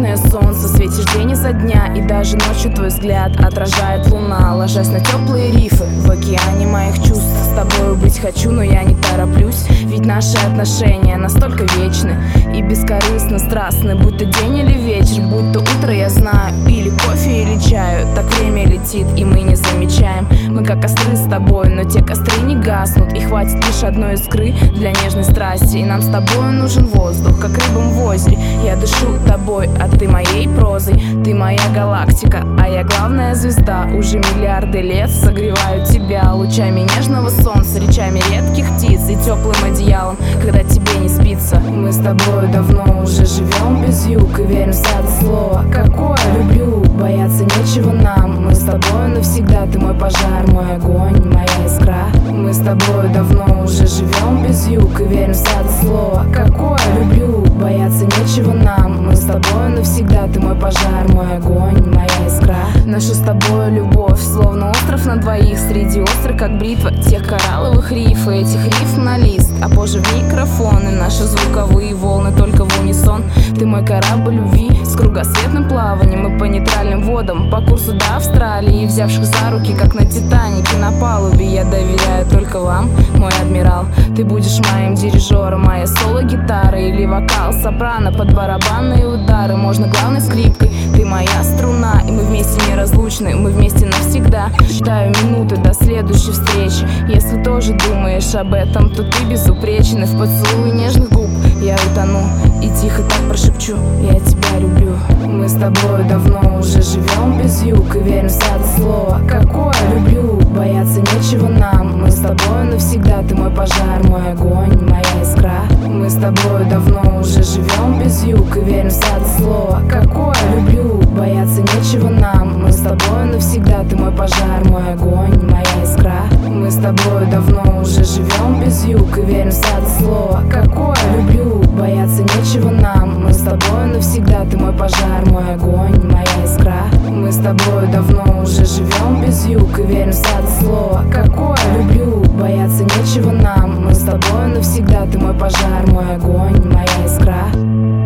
нежное солнце, светишь день изо дня, и даже ночью твой взгляд отражает луна, ложась на теплые рифы в океане моих чувств. С тобою быть хочу, но я не тороплюсь, ведь наши отношения настолько вечны и бескорыстно страстны, будь то день или вечер, будь то утро, я знаю, или кофе, или чаю. Так время летит, и мы не замечаем. Мы как костры с тобой, но те костры не гаснут, и хватит лишь одной искры для нежной страсти. И нам с тобой нужен воздух, как рыбам в озере. Я дышу тобой, а ты моей прозой. Ты моя галактика, а я главная звезда. Уже миллиарды лет согреваю тебя лучами нежного солнца, речами редких птиц и теплым одеялом, когда тебе не спится. Мы с тобой давно уже живем без юг и верим в это слово, какое люблю. Бояться нечего нам, мы с тобой навсегда. Ты мой пожар, мой огонь, моя искра. Мы с тобой давно уже живем без юг и верим в это слово, какое люблю. Бояться нечего нам, мы с тобой навсегда. Ты мой пожар, мой огонь, моя искра. Наша с тобой любовь словно остров на двоих, среди острых как бритва тех коралловых риф, и этих риф на лист, а позже в микрофоны наши звуковые волны только в унисон. Ты мой корабль любви с кругосветным плаванием и по нейтральным водам, по курсу до Австралии, взявших за руки, как на Титанике на палубе. Я доверяю только вам, мой адмирал. Ты будешь моим дирижером, моя соло-гитара или вокал сопрано под барабанные удары. Можно главной скрипкой, ты моя струна, и мы вместе неразлучны, мы вместе навсегда. Считаю минуты до следующей встречи. Если тоже думаешь об этом, то ты безупречен, и в поцелуе нежных губ я утону и тихо так прошепчу: я тебя люблю. Мы с тобой давно уже живем без юг и верим в это слово, какое люблю. Бояться нечего нам, мы с тобой навсегда. Ты мой пожар, мой огонь, моя искра. Мы с тобой давно уже живем без юг и верим в это слово, какое люблю. Бояться нечего нам, мы с тобой навсегда. Ты мой пожар, мой огонь, моя искра. Мы с тобой давно уже живем без юг и верим в это слово, какое люблю. Бояться нечего нам, мы с тобой навсегда. Ты мой пожар, мой огонь, моя искра. Мы с тобой давно уже живем без юг и верим в это слово, какое люблю. Бояться нечего нам, мы с тобой навсегда. Ты мой пожар, мой огонь, моя искра.